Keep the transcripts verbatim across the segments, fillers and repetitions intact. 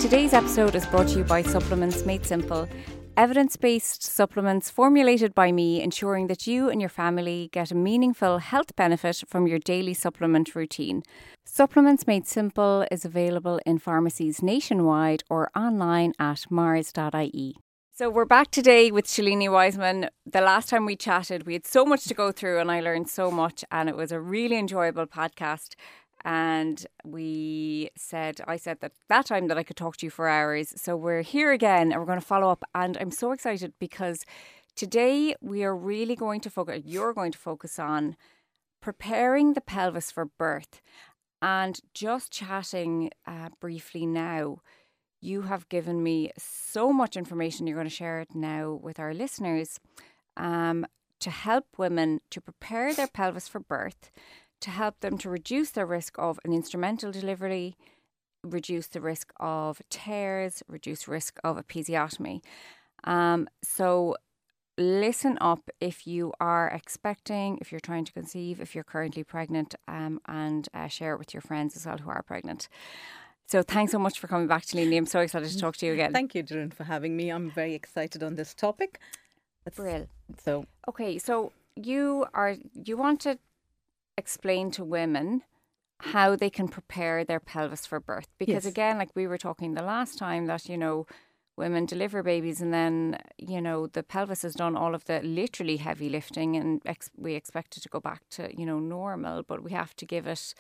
Today's episode is brought to you by Supplements Made Simple, evidence-based supplements formulated by me, ensuring that you and your family get a meaningful health benefit from your daily supplement routine. Supplements Made Simple is available in pharmacies nationwide or online at mars dot I E. So we're back today with Shalini Wiseman. The last time we chatted, we had so much to go through and I learned so much, and it was a really enjoyable podcast. And we said, I said that that time that I could talk to you for hours. So we're here again and we're going to follow up. And I'm so excited because today we are really going to focus, you're going to focus on preparing the pelvis for birth. And just chatting uh, briefly now, you have given me so much information. You're going to share it now with our listeners um, to help women to prepare their pelvis for birth, to help them to reduce their risk of an instrumental delivery, reduce the risk of tears, reduce risk of episiotomy. Um, so listen up if you are expecting, if you're trying to conceive, if you're currently pregnant, um, and uh, share it with your friends as well who are pregnant. So thanks so much for coming back, Shalini. I'm so excited to talk to you again. Thank you, Darren, for having me. I'm very excited on this topic. That's Brill. So, okay, so you are you want to explain to women how they can prepare their pelvis for birth, because yes. again, like we were talking the last time, that you know women deliver babies and then you know the pelvis has done all of the literally heavy lifting, and ex- we expect it to go back to you know normal, but we have to give it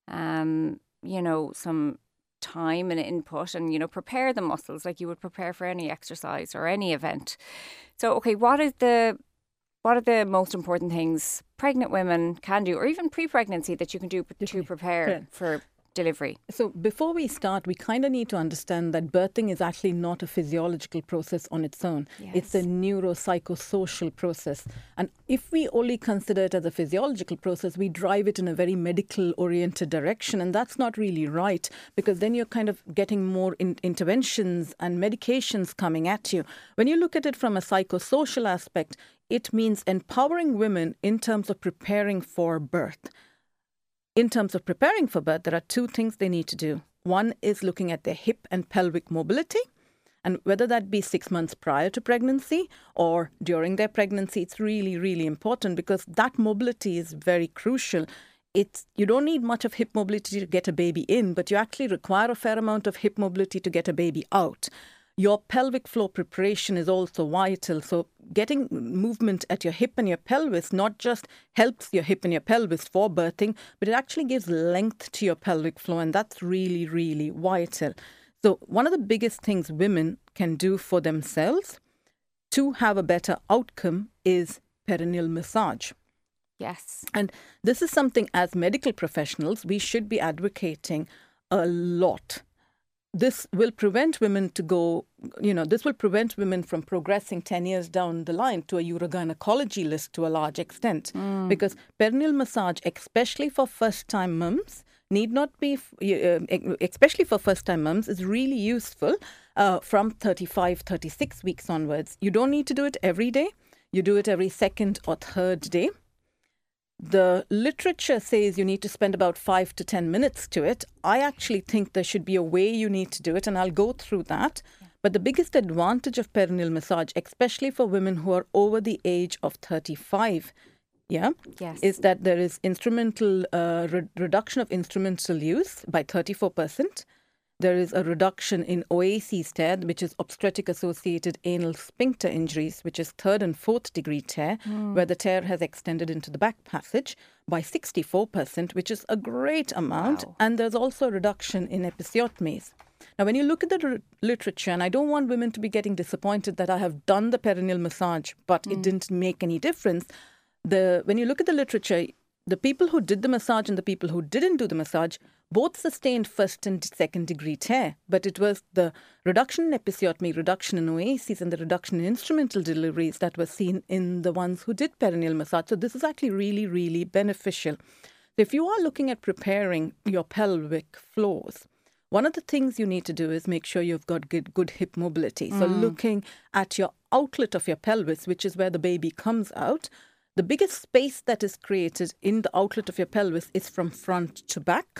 um you know some time and input, and you know prepare the muscles like you would prepare for any exercise or any event. So okay, what is the What are the most important things pregnant women can do, or even pre-pregnancy, that you can do to prepare Correct. for delivery? So before we start, we kind of need to understand that birthing is actually not a physiological process on its own. Yes. It's a neuropsychosocial process. And if we only consider it as a physiological process, we drive it in a very medical-oriented direction. And that's not really right, because then you're kind of getting more in- interventions and medications coming at you. When you look at it from a psychosocial aspect, it means empowering women in terms of preparing for birth. In terms of preparing for birth, there are two things they need to do. One is looking at their hip and pelvic mobility, and whether that be six months prior to pregnancy or during their pregnancy, it's really, really important, because that mobility is very crucial. It's you don't need much of hip mobility to get a baby in, but you actually require a fair amount of hip mobility to get a baby out. Your pelvic floor preparation is also vital. So getting movement at your hip and your pelvis not just helps your hip and your pelvis for birthing, but it actually gives length to your pelvic floor. And that's really, really vital. So one of the biggest things women can do for themselves to have a better outcome is perineal massage. Yes. And this is something as medical professionals we should be advocating a lot. This will prevent women to go, you know, this will prevent women from progressing ten years down the line to a urogynecology list to a large extent. Mm. Because perineal massage, especially for first-time mums, need not be, uh, especially for first-time mums, is really useful uh, from thirty-five, thirty-six weeks onwards. You don't need to do it every day. You do it every second or third day. The literature says you need to spend about five to ten minutes to it. I actually think there should be a way you need to do it, and I'll go through that. Yeah. But the biggest advantage of perineal massage, especially for women who are over the age of thirty-five, yeah, yes. is that there is instrumental uh, re- reduction of instrumental use by thirty-four percent. There is a reduction in O A C tear, which is obstetric-associated anal sphincter injuries, which is third and fourth degree tear, mm. where the tear has extended into the back passage, by sixty-four percent, which is a great amount. Wow. And there's also a reduction in episiotomies. Now, when you look at the r- literature, and I don't want women to be getting disappointed that I have done the perineal massage, but mm. it didn't make any difference. The when you look at the literature, the people who did the massage and the people who didn't do the massage both sustained first and second degree tear, but it was the reduction in episiotomy, reduction in O A Cs, and the reduction in instrumental deliveries that were seen in the ones who did perineal massage. So this is actually really, really beneficial. So if you are looking at preparing your pelvic floors, one of the things you need to do is make sure you've got good, good hip mobility. So mm. looking at your outlet of your pelvis, which is where the baby comes out, the biggest space that is created in the outlet of your pelvis is from front to back.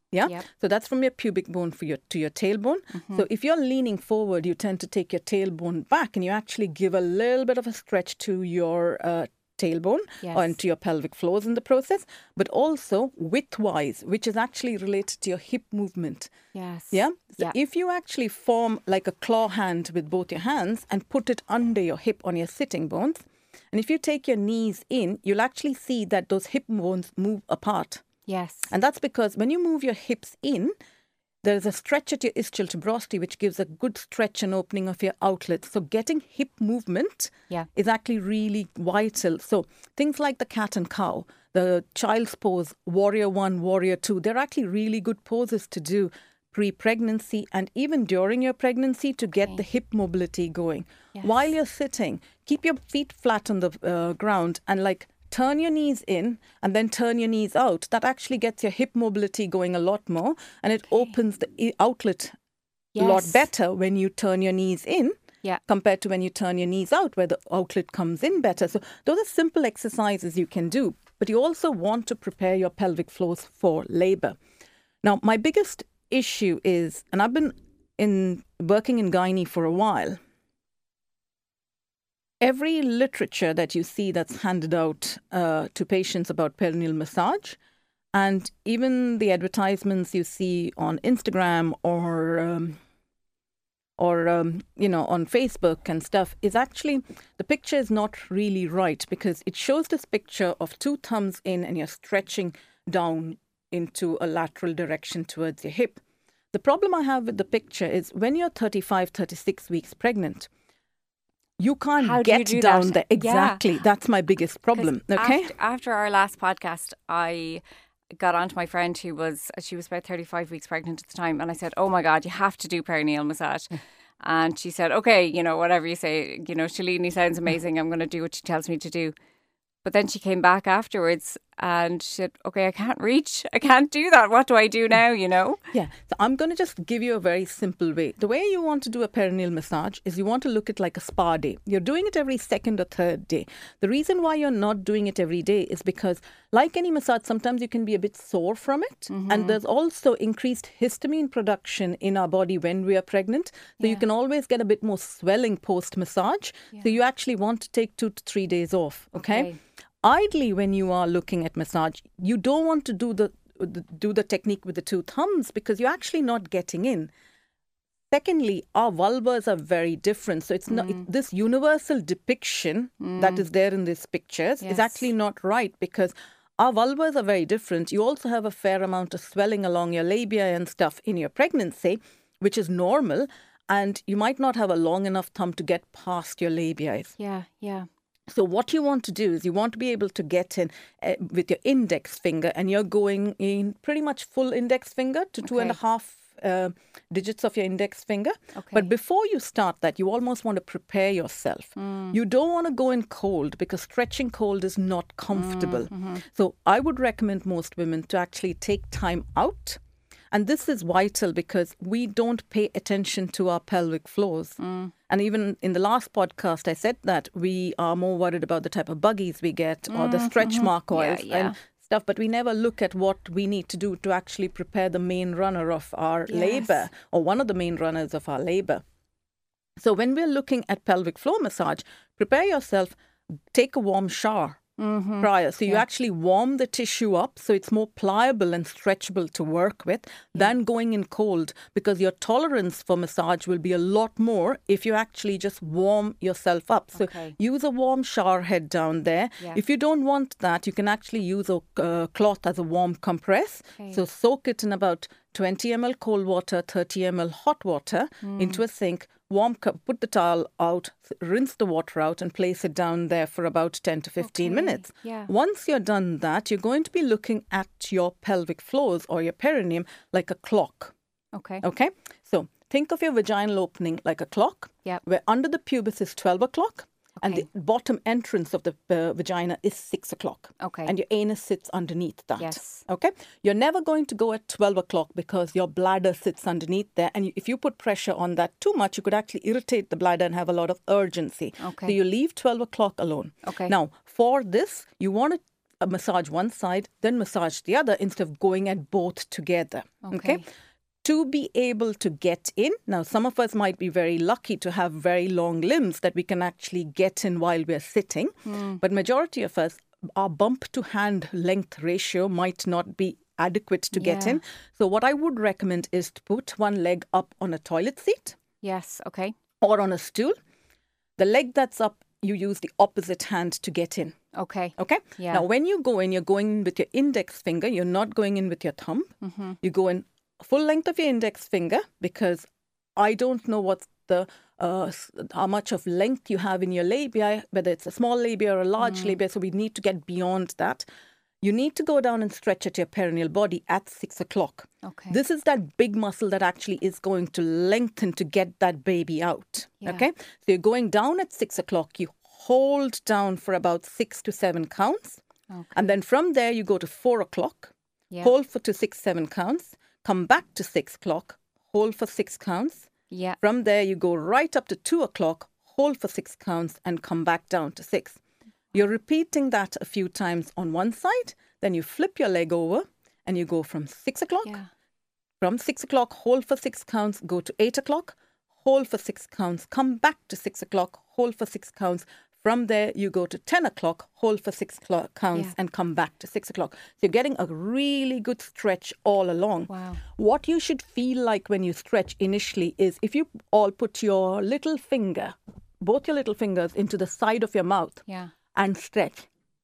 Yeah. Yep. So that's from your pubic bone for your to your tailbone. Mm-hmm. So if you're leaning forward, you tend to take your tailbone back and you actually give a little bit of a stretch to your uh, tailbone Yes. or into your pelvic floors in the process, but also widthwise, which is actually related to your hip movement. Yes. Yeah. So Yeah. if you actually form like a claw hand with both your hands and put it under your hip on your sitting bones, and if you take your knees in, you'll actually see that those hip bones move apart. Yes. And that's because when you move your hips in, there is a stretch at your ischial tuberosity, which gives a good stretch and opening of your outlet. So getting hip movement Yeah. is actually really vital. So things like the cat and cow, the child's pose, warrior one, warrior two, they're actually really good poses to do pre-pregnancy and even during your pregnancy to get Okay. the hip mobility going. Yes. While you're sitting, keep your feet flat on the uh, ground and like turn your knees in and then turn your knees out. That actually gets your hip mobility going a lot more and it opens the i- outlet a lot Yes. better when you turn your knees in Yeah. compared to when you turn your knees out where the outlet comes in better. So those are simple exercises you can do, but you also want to prepare your pelvic floors for labor. Now, my biggest issue is, and I've been in working in gynae for a while, every literature that you see that's handed out uh, to patients about perineal massage, and even the advertisements you see on Instagram or um, or um, you know on Facebook and stuff, is actually the picture is not really right because it shows this picture of two thumbs in and you're stretching down into a lateral direction towards your hip. The problem I have with the picture is when you're thirty-five, thirty-six weeks pregnant, you can't How do you get do down that? there. Yeah. Exactly. That's my biggest problem. 'Cause Okay. After, after our last podcast, I got on to my friend who was, she was about thirty-five weeks pregnant at the time. And I said, oh my God, you have to do perineal massage. And she said, okay, you know, whatever you say, you know, Shalini sounds amazing. I'm going to do what she tells me to do. But then she came back afterwards and she said, okay, I can't reach. I can't do that. What do I do now, you know? Yeah. So I'm going to just give you a very simple way. The way you want to do a perineal massage is you want to look at like a spa day. You're doing it every second or third day. The reason why you're not doing it every day is because, like any massage, sometimes you can be a bit sore from it. Mm-hmm. And there's also increased histamine production in our body when we are pregnant. So Yeah. you can always get a bit more swelling post-massage. Yeah. So you actually want to take two to three days off. Okay. Okay. Ideally, when you are looking at massage, you don't want to do the, the do the technique with the two thumbs because you're actually not getting in. Secondly, our vulvas are very different. So it's not it, this universal depiction that is there in these pictures Yes. is actually not right because our vulvas are very different. You also have a fair amount of swelling along your labia and stuff in your pregnancy, which is normal. And you might not have a long enough thumb to get past your labia. Yeah, yeah. So what you want to do is you want to be able to get in uh, with your index finger and you're going in pretty much full index finger to two and a Okay. half uh, digits of your index finger. Okay. But before you start that, you almost want to prepare yourself. You don't want to go in cold because stretching cold is not comfortable. So I would recommend most women to actually take time out. And this is vital because we don't pay attention to our pelvic floors. Mm. And even in the last podcast, I said that we are more worried about the type of buggies we get or the stretch mark oils yeah. and stuff. But we never look at what we need to do to actually prepare the main runner of our Yes. labor or one of the main runners of our labor. So when we're looking at pelvic floor massage, prepare yourself, take a warm shower. Mm-hmm. Prior. So you actually warm the tissue up so it's more pliable and stretchable to work with than going in cold because your tolerance for massage will be a lot more if you actually just warm yourself up. So Okay. use a warm shower head down there. Yeah. If you don't want that, you can actually use a uh, cloth as a warm compress. Okay. So soak it in about twenty milliliters cold water, thirty milliliters hot water into a sink. Warm cup, put the towel out, rinse the water out and place it down there for about ten to fifteen Okay, minutes. yeah. Once you're done that, you're going to be looking at your pelvic floors or your perineum like a clock. Okay. Okay? So think of your vaginal opening like a clock, Yep. where under the pubis is twelve o'clock and Okay. the bottom entrance of the uh, vagina is six o'clock. Okay. And your anus sits underneath that. Yes. Okay? You're never going to go at twelve o'clock because your bladder sits underneath there. And you, if you put pressure on that too much, you could actually irritate the bladder and have a lot of urgency. Okay. So you leave twelve o'clock alone. Okay. Now, for this, you want to uh, massage one side, then massage the other instead of going at both together. Okay. okay? To be able to get in. Now, some of us might be very lucky to have very long limbs that we can actually get in while we're sitting. Mm. But majority of us, our bump to hand length ratio might not be adequate to get Yeah. in. So what I would recommend is to put one leg up on a toilet seat Yes. Okay. or on a stool. The leg that's up, you use the opposite hand to get in. Okay. Okay? Yeah. Now, when you go in, you're going in with your index finger. You're not going in with your thumb. Mm-hmm. You go in full length of your index finger, because I don't know what's the uh, s- how much of length you have in your labia, whether it's a small labia or a large Mm. labia. So we need to get beyond that. You need to go down and stretch at your perineal body at six o'clock. Okay. This is that big muscle that actually is going to lengthen to get that baby out. Yeah. Okay? So you're going down at six o'clock. You hold down for about six to seven counts. Okay. And then from there, you go to four o'clock, Yeah. hold for to six, seven counts, come back to six o'clock, hold for six counts. Yeah. From there, you go right up to two o'clock, hold for six counts, and come back down to six. You're repeating that a few times on one side, then you flip your leg over and you go from six o'clock. Yeah. From six o'clock, hold for six counts, go to eight o'clock, hold for six counts, come back to six o'clock, hold for six counts. From there, you go to ten o'clock, hold for six clo- counts, Yeah. and come back to six o'clock. So you're getting a really good stretch all along. Wow. What you should feel like when you stretch initially is if you all put your little finger, both your little fingers, into the side of your mouth Yeah. and stretch.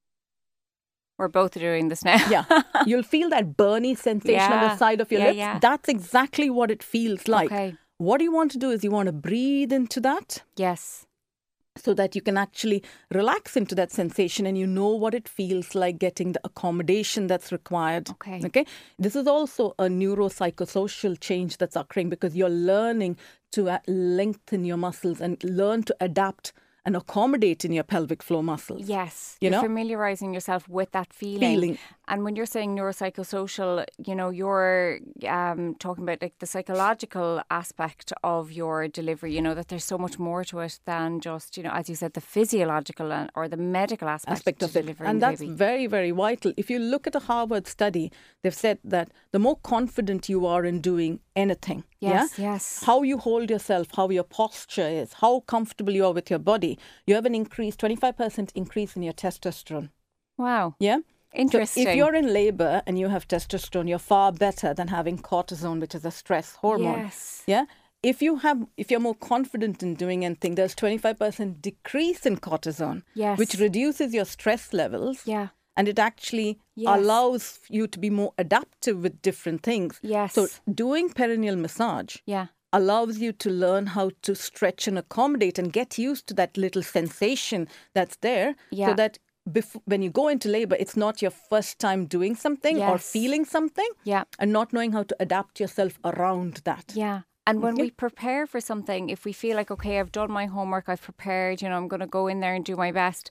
We're both doing this now. Yeah. You'll feel that burny sensation on the Yeah. side of your Yeah, lips. yeah. That's exactly what it feels like. Okay. What you want to do is you want to breathe into that Yes. so that you can actually relax into that sensation and you know what it feels like getting the accommodation that's required. Okay. Okay. This is also a neuropsychosocial change that's occurring because you're learning to uh, lengthen your muscles and learn to adapt and accommodate in your pelvic floor muscles. Yes. You You're know? familiarizing yourself with that feeling. Feeling. And when you're saying neuropsychosocial, you know, you're um, talking about like the psychological aspect of your delivery, you know, that there's so much more to it than just, you know, as you said, the physiological and, or the medical aspect, aspect to of it. delivering And the that's baby. very, very vital. If you look at a Harvard study, they've said that the more confident you are in doing anything, Yes, yeah? yes. how you hold yourself, how your posture is, how comfortable you are with your body, you have an increase, twenty-five percent increase in your testosterone. Wow. Yeah? Interesting. So if you're in labor and you have testosterone, you're far better than having cortisone, which is a stress hormone. Yes. Yeah. If you have, if you're more confident in doing anything, there's twenty-five percent decrease in cortisone, Yes. which reduces your stress levels. Yeah. And it actually Yes. allows you to be more adaptive with different things. Yes. So doing perineal massage Yeah. allows you to learn how to stretch and accommodate and get used to that little sensation that's there. Yeah. So that bef- when you go into labor, it's not your first time doing something or Yes. feeling something Yeah. and not knowing how to adapt yourself around that. Yeah. And when Okay. we prepare for something, if we feel like, okay, I've done my homework, I've prepared, you know, I'm going to go in there and do my best,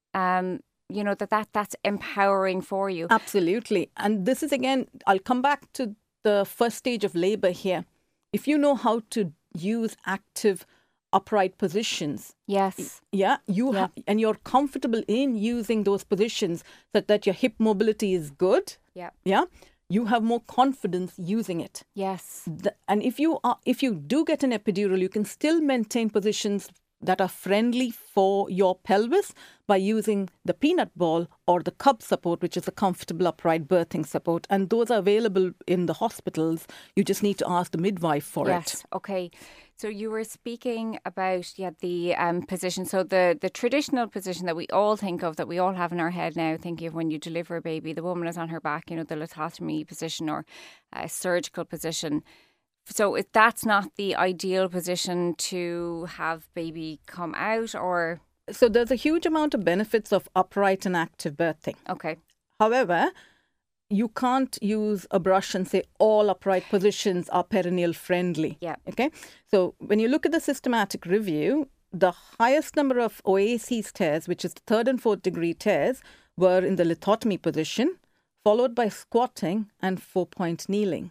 um, you know, that, that that's empowering for you. Absolutely. And this is again, I'll come back to the first stage of labor here. If you know how to use active upright positions, Yes. yeah, you Yeah. have, and you're comfortable in using those positions so that your hip mobility is good, Yeah. yeah, you have more confidence using it. Yes. The, and if you are, if you do get an epidural, you can still maintain positions that are friendly for your pelvis by using the peanut ball or the cub support, which is a comfortable upright birthing support. And those are available in the hospitals. You just need to ask the midwife for Yes. it. Okay. So you were speaking about yeah the um, position. So the the traditional position that we all think of, that we all have in our head now, thinking of when you deliver a baby, the woman is on her back, you know, the lithotomy position or a surgical position. So if that's not the ideal position to have baby come out, or So there's a huge amount of benefits of upright and active birthing. okay, However, you can't use a brush and say all upright positions are perineal friendly. Yeah. Okay. So when you look at the systematic review, the highest number of O A C tears, which is the third and fourth degree tears, were in the lithotomy position, followed by squatting and four point kneeling.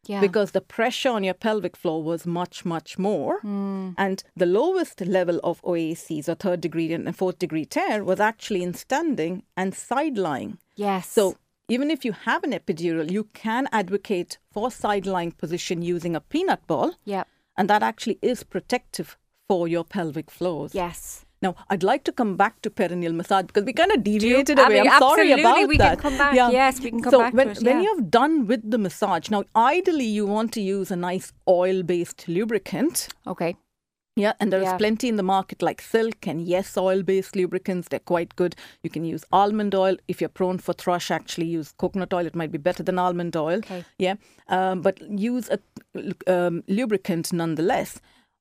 Yeah. because the pressure on your pelvic floor was much, much more. Mm. And the lowest level of O A Cs, or third degree and fourth degree tear, was actually in standing and side lying. Yes. So even if you have an epidural, you can advocate for side lying position using a peanut ball. Yeah. And that actually is protective for your pelvic floors. Yes. Now, I'd like to come back to perineal massage because we kind of deviated I away. mean, I'm sorry absolutely, about we that. can come back. Yes, we can come so back to when, it, when yeah. you've done with the massage, now ideally you want to use a nice oil-based lubricant. Okay. Yeah, and there is Yeah. plenty in the market like Silk and Yes oil-based lubricants. They're quite good. You can use almond oil. If you're prone for thrush, actually use coconut oil. It might be better than almond oil. Okay. Yeah, um, but use a um, lubricant nonetheless.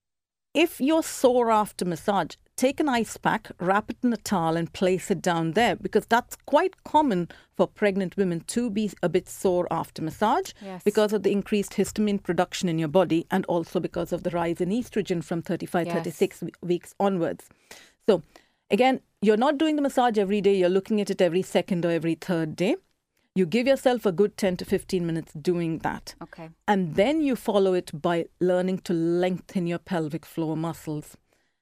If you're sore after massage, take an ice pack, wrap it in a towel and place it down there, because that's quite common for pregnant women to be a bit sore after massage Yes. because of the increased histamine production in your body and also because of the rise in estrogen from thirty-five, Yes. thirty-six weeks onwards. So again, you're not doing the massage every day. You're looking at it every second or every third day. You give yourself a good ten to fifteen minutes doing that. Okay. And then you follow it by learning to lengthen your pelvic floor muscles.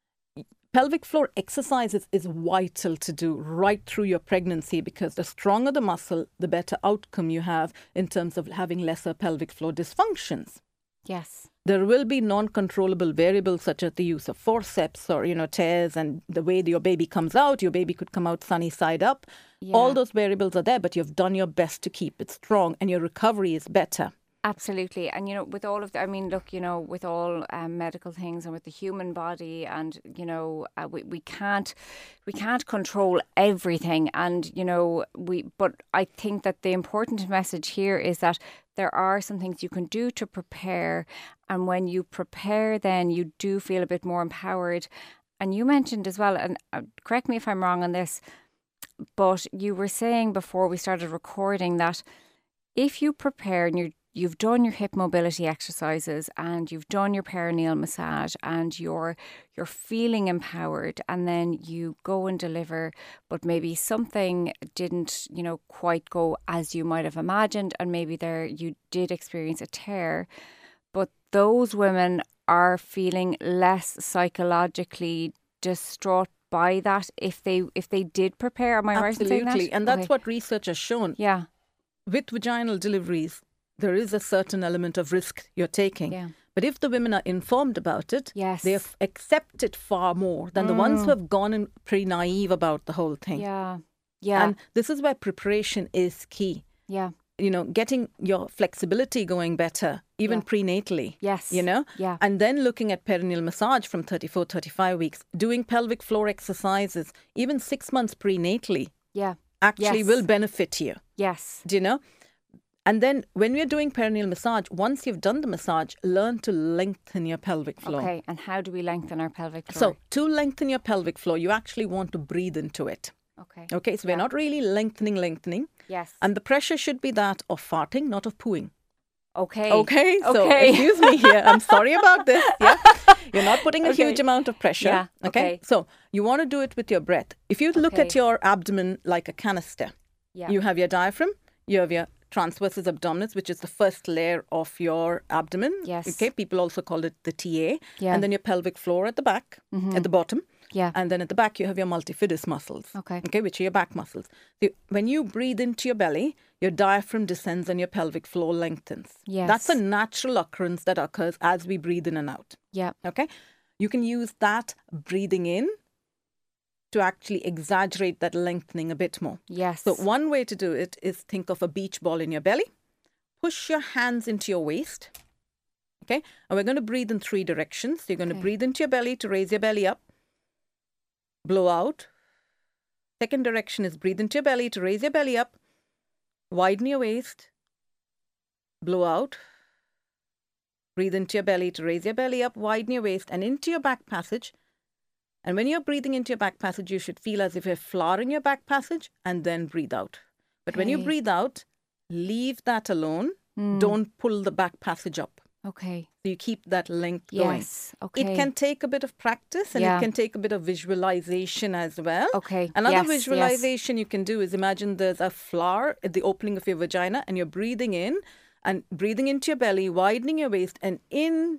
Pelvic floor exercises is vital to do right through your pregnancy, because the stronger the muscle, the better outcome you have in terms of having lesser pelvic floor dysfunctions. Yes. There will be non-controllable variables such as the use of forceps or, you know, tears and the way your baby comes out. Your baby could come out sunny side up. Yeah. All those variables are there, but you've done your best to keep it strong and your recovery is better. Absolutely. And, you know, with all of the, I mean, look, you know, with all um, medical things and with the human body and, you know, uh, we, we can't, we can't control everything. And, you know, we, but I think that the important message here is that there are some things you can do to prepare. And when you prepare, then you do feel a bit more empowered. And you mentioned as well, and uh, correct me if I'm wrong on this, but you were saying before we started recording that if you prepare and you're You've done your hip mobility exercises and you've done your perineal massage and you're you're feeling empowered, and then you go and deliver, but maybe something didn't, you know, quite go as you might have imagined, and maybe there you did experience a tear, but those women are feeling less psychologically distraught by that if they if they did prepare. Am I right in saying that? Absolutely, and that's Okay. what research has shown. Yeah. With vaginal deliveries, there is a certain element of risk you're taking. Yeah. But if the women are informed about it, Yes. they have accepted far more than the ones who have gone in pre-naive about the whole thing. Yeah. Yeah. And this is where preparation is key. yeah. You know, getting your flexibility going better, even Yeah. prenatally. Yes. You know? Yeah. And then looking at perineal massage from thirty-four, thirty-five weeks, doing pelvic floor exercises, even six months prenatally, Yeah. actually Yes. will benefit you. Yes. Do you know? And then when we're doing perineal massage, once you've done the massage, learn to lengthen your pelvic floor. Okay. And how do we lengthen our pelvic floor? So to lengthen your pelvic floor, you actually want to breathe into it. okay. Okay, so Yeah. we're not really lengthening, lengthening. Yes. And the pressure should be that of farting, not of pooing. okay. Okay, so Okay. excuse me here. I'm sorry about this. Yeah, you're not putting a Okay. huge amount of pressure. Yeah, okay. So you want to do it with your breath. If you look at Okay. your abdomen like a canister, Yeah. you have your diaphragm, you have your transversus abdominis, which is the first layer of your abdomen. Yes. Okay, people also call it the T A. Yeah. And then your pelvic floor at the back, at the bottom. Yeah. And then at the back, you have your multifidus muscles. Okay. Okay, which are your back muscles. So when you breathe into your belly, your diaphragm descends and your pelvic floor lengthens. Yes. That's a natural occurrence that occurs as we breathe in and out. Yeah. Okay. You can use that breathing in to actually exaggerate that lengthening a bit more. Yes. So one way to do it is think of a beach ball in your belly. Push your hands into your waist. Okay. And we're going to breathe in three directions. So you're going to Okay. breathe into your belly to raise your belly up. Blow out. Second direction is breathe into your belly to raise your belly up. Widen your waist. Blow out. Breathe into your belly to raise your belly up. Widen your waist and into your back passage. And when you're breathing into your back passage, you should feel as if you're flowering your back passage and then breathe out. But when you Okay. breathe out, leave that alone. Mm. Don't pull the back passage up. Okay. So you keep that length going. Yes. Okay. It can take a bit of practice and Yeah. it can take a bit of visualization as well. Okay. Another Yes, yes. visualization you can do is imagine there's a flower at the opening of your vagina and you're breathing in And breathing into your belly, widening your waist, and in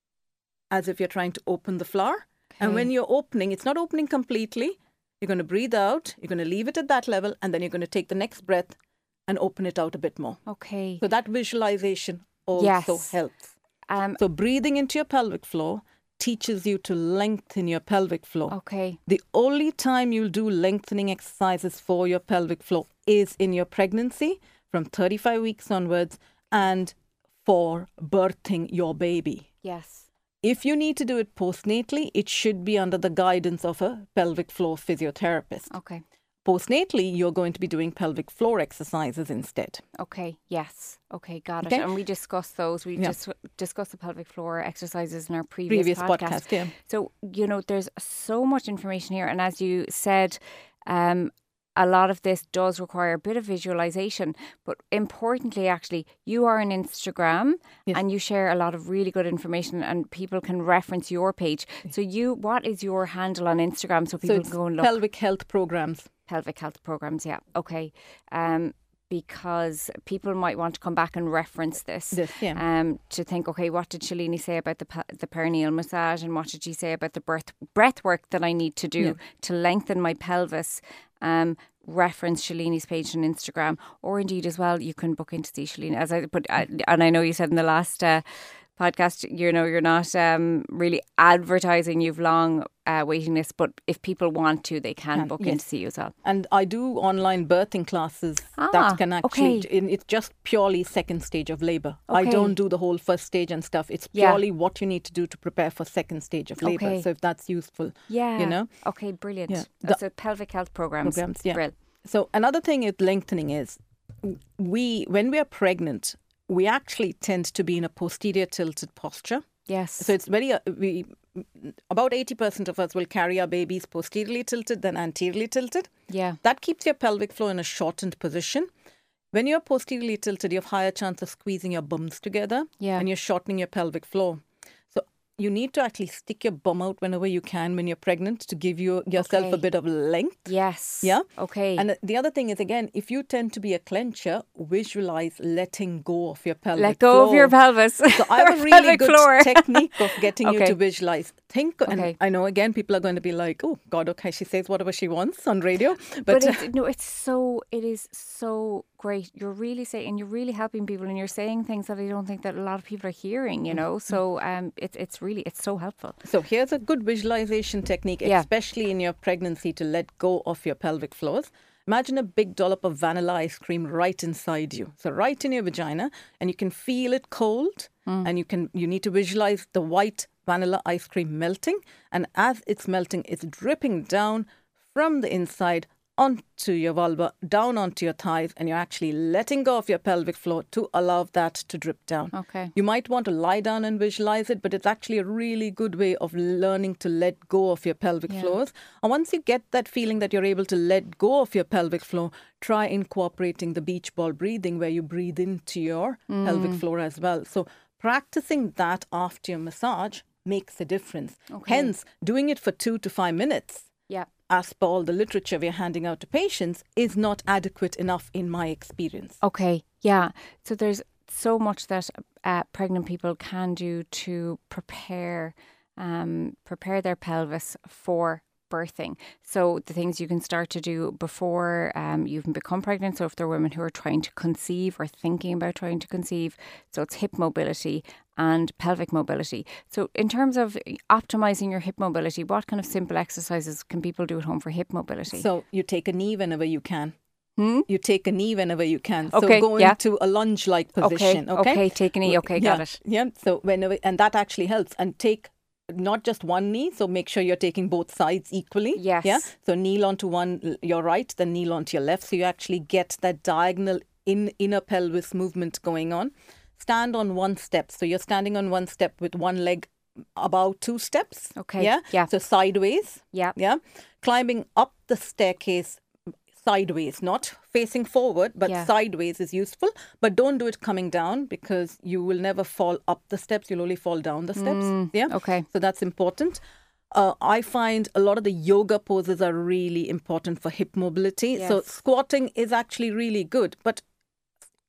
as if you're trying to open the flower. Okay. And when you're opening, it's not opening completely. You're going to breathe out. You're going to leave it at that level. And then you're going to take the next breath and open it out a bit more. Okay. So that visualization also yes. helps. Um, so breathing into your pelvic floor teaches you to lengthen your pelvic floor. Okay. The only time you'll do lengthening exercises for your pelvic floor is in your pregnancy from thirty-five weeks onwards and for birthing your baby. Yes. If you need to do it postnatally, it should be under the guidance of a pelvic floor physiotherapist. Okay. Postnatally, you're going to be doing pelvic floor exercises instead. Okay, yes. Okay, got Okay. it. And we discussed those. We Yeah. just discussed the pelvic floor exercises in our previous, Previous podcast. podcast, yeah. So, you know, there's so much information here. And as you said, um, a lot of this does require a bit of visualization. But importantly, actually, you are on Instagram Yes. and you share a lot of really good information and people can reference your page. So you, what is your handle on Instagram so people So can it's go and look? pelvic health programs. Pelvic health programs, yeah. Okay. Um, because people might want to come back and reference this. This, yeah. Um, to think, okay, what did Shalini say about the pe- the perineal massage, and what did she say about the breath breath work that I need to do Yeah. to lengthen my pelvis? Um, reference Shalini's page on Instagram, or indeed as well, you can book in to see Shalini. As I put, uh, and I know you said in the last uh, podcast, you know, you're not um, really advertising you've long uh, waiting lists, but if people want to, they can, Can, book yes. in to see you as well. And I do online birthing classes Ah, that can actually, okay. in, it's just purely second stage of labour. I Okay. don't do the whole first stage and stuff. It's Yeah. purely what you need to do to prepare for second stage of labour. Okay. So if that's useful, Yeah. you know. Okay, brilliant. Yeah. That's a pelvic health programs. Programs, yeah. Brill. So another thing with lengthening is we, when we are pregnant, we actually tend to be in a posterior tilted posture. Yes. So it's very, uh, we about eighty percent of us will carry our babies posteriorly tilted than anteriorly tilted. yeah. That keeps your pelvic floor in a shortened position. When you're posteriorly tilted, you have higher chance of squeezing your bums together Yeah. and you're shortening your pelvic floor. So you need to actually stick your bum out whenever you can when you're pregnant to give you yourself Okay. a bit of length. Yes. Yeah. Okay. And the other thing is, again, if you tend to be a clencher, visualize letting go of your pelvic Let go floor. of your pelvis. So I have a Or really pelvic good floor. technique of getting you Okay. to visualize. Think, Okay. and I know, again, people are going to be like, oh, God, okay, she says whatever she wants on radio. But, But, it's, no, it's so, it is so great. You're really saying, and you're really helping people, and you're saying things that I don't think that a lot of people are hearing, you know. So um, it's it's really, it's so helpful. so here's a good visualization technique, Yeah. especially in your pregnancy, to let go of your pelvic floors. Imagine a big dollop of vanilla ice cream right inside you. So right in your vagina, and you can feel it cold, and you can you need to visualize the white vanilla ice cream melting. And as it's melting, it's dripping down from the inside onto your vulva, down onto your thighs, and you're actually letting go of your pelvic floor to allow that to drip down. Okay. You might want to lie down and visualize it, but it's actually a really good way of learning to let go of your pelvic Yeah. floors. And once you get that feeling that you're able to let go of your pelvic floor, try incorporating the beach ball breathing where you breathe into your pelvic floor as well. So practicing that after your massage makes a difference. Okay. Hence, doing it for two to five minutes, Yeah. as per all the literature we're handing out to patients, is not adequate enough in my experience. Okay. Yeah. So there's so much that uh, pregnant people can do to prepare, um, prepare their pelvis for birthing. So the things you can start to do before um, you even become pregnant. So if there are women who are trying to conceive or thinking about trying to conceive, so it's hip mobility and pelvic mobility. So in terms of optimizing your hip mobility, what kind of simple exercises can people do at home for hip mobility? So you take a knee whenever you can. Hmm? You take a knee whenever you can. Okay, So go yeah. into a lunge-like position. Okay, Okay. okay, take a knee. Okay, yeah, got it. Yeah. So whenever, and that actually helps. And take not just one knee. So make sure you're taking both sides equally. Yes. Yeah. So kneel onto one, your right, then kneel onto your left. So you actually get that diagonal in inner pelvis movement going on. Stand on one step. So you're standing on one step with one leg about two steps. Okay, Yeah. yeah. So sideways. Yeah. Yeah. Climbing up the staircase sideways, not facing forward, but Yeah. sideways is useful. But don't do it coming down because you will never fall up the steps. You'll only fall down the steps. Yeah. Mm, okay. So that's important. Uh, I find a lot of the yoga poses are really important for hip mobility. So Yes. squatting is actually really good, but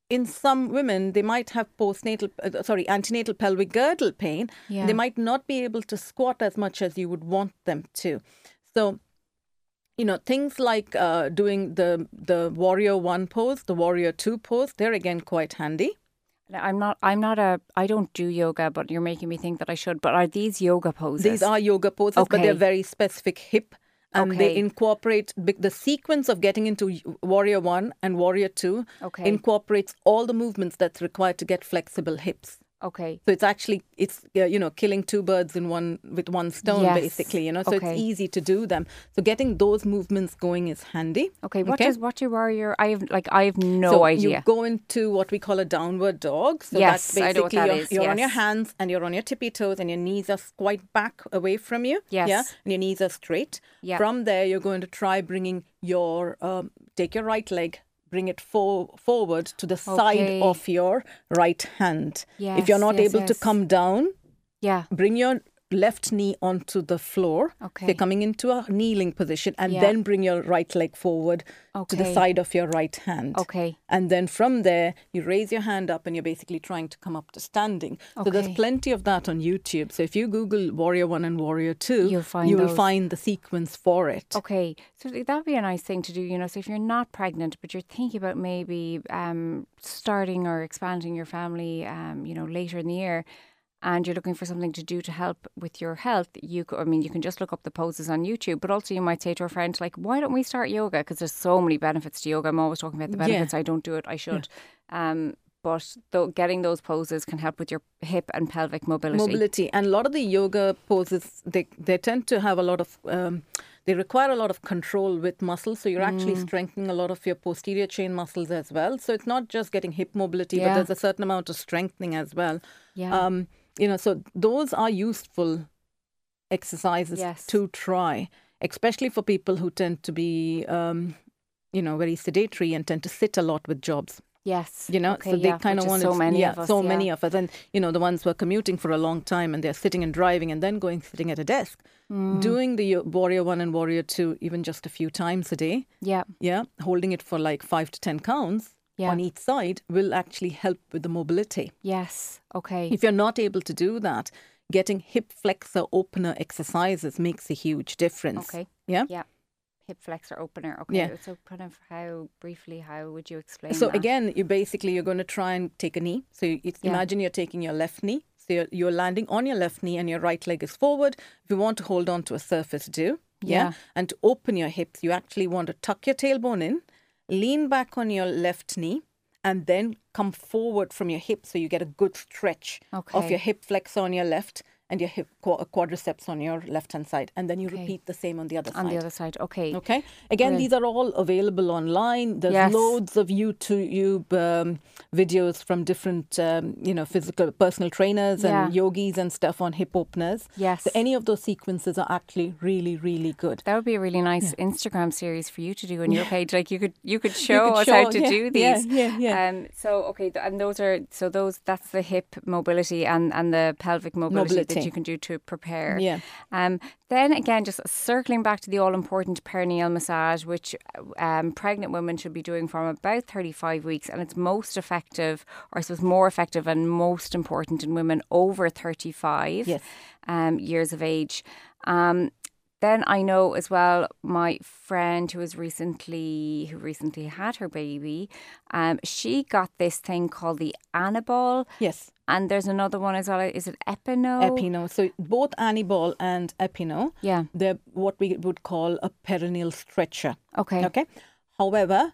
in some women, they might have postnatal, uh, sorry, antenatal pelvic girdle pain. Yeah. They might not be able to squat as much as you would want them to. So, you know, things like uh, doing the the warrior one pose, the warrior two pose, they're again quite handy. I'm not, I'm not a, I don't do yoga, but you're making me think that I should. But are these yoga poses? These are yoga poses, Okay. but they're very specific hip. And Okay. they incorporate big- the sequence of getting into warrior one and warrior two Okay. incorporates all the movements that's required to get flexible hips. Okay. So it's actually, it's, uh, you know, killing two birds in one with one stone, Yes. basically, you know, so Okay. it's easy to do them. So getting those movements going is handy. Okay. What does, what do warrior, I have, like, I have no so idea. you go into what we call a downward dog. So Yes, that's I know basically what that you're, is, you're on your yes. hands and you're on your tippy toes and your knees are quite back away from you. Yes. Yeah. And your knees are straight. Yeah. From there, you're going to try bringing your, um, take your right leg, bring it for, forward to the side Okay. of your right hand. Yes, If you're not yes, able to yes. come down, Yeah. bring your left knee onto the floor. Okay. You're coming into a kneeling position and Yeah. then bring your right leg forward to the Okay. side of your right hand. Okay. And then from there, you raise your hand up and you're basically trying to come up to standing. So there's Okay. plenty of that on YouTube. So if you Google Warrior one and Warrior two, You'll find you will those. find the sequence for it. Okay, so that would be a nice thing to do, you know. So if you're not pregnant, but you're thinking about maybe um, starting or expanding your family, um, you know, later in the year, and you're looking for something to do to help with your health, you could, I mean, you can just look up the poses on YouTube, but also you might say to a friend, like, why don't we start yoga? Because there's so many benefits to yoga. I'm always talking about the Yeah. benefits. I don't do it. I should. Um, but though getting those poses can help with your hip and pelvic mobility. Mobility. And a lot of the yoga poses, they, they tend to have a lot of, um, they require a lot of control with muscles. So you're actually Mm. strengthening a lot of your posterior chain muscles as well. So it's not just getting hip mobility, Yeah. but there's a certain amount of strengthening as well. Yeah. Um, you know, so those are useful exercises Yes. to try, especially for people who tend to be, um, you know, very sedentary and tend to sit a lot with jobs. Yes. You know, Okay, so they yeah, kind of which is want so to, many yeah, of us, so yeah. many of us, and you know, the ones who are commuting for a long time and they're sitting and driving and then going sitting at a desk, Mm. doing the Warrior One and Warrior Two, even just a few times a day, Yeah. yeah, holding it for like five to ten counts Yeah. on each side will actually help with the mobility. Yes. Okay. If you're not able to do that, getting hip flexor opener exercises makes a huge difference. Okay. Yeah. Yeah. Hip flexor opener. Okay. Yeah. So kind of how briefly how would you explain So that? again, you basically you're going to try and take a knee. So you, it's, Yeah. imagine you're taking your left knee. So you're, you're landing on your left knee and your right leg is forward. If you want to hold on to a surface, do. Yeah. And to open your hips, you actually want to tuck your tailbone in, lean back on your left knee, and then come forward from your hip so you get a good stretch of Okay. your hip flexor on your left and your hip qu- quadriceps on your left-hand side. And then you Okay. repeat the same on the other On side. the other side. Okay. Okay. Again, Brilliant. these are all available online. There's Yes. loads of YouTube um, videos from different, um, you know, physical personal trainers and Yeah. yogis and stuff on hip openers. Yes. So any of those sequences are actually really, really good. That would be a really nice Instagram series for you to do on your page. Like you could you could show could us how show, to yeah, do yeah, these. yeah, yeah. Um so okay, th- and those are so those that's the hip mobility and, and the pelvic mobility, that Mobility. you can do to prepare. Yeah. Um then again, just circling back to the all important perineal massage, which um, pregnant women should be doing from about thirty-five weeks, and it's most effective, or I suppose more effective and most important in women over thirty-five Yes. um, years of age. Um, then I know as well, my friend who was recently who recently had her baby, um, she got this thing called the Anabol, Yes. and there's another one as well. Is it Epino? Epino. So both Anibol and Epino, Yeah. they're what we would call a perineal stretcher. Okay. Okay. However,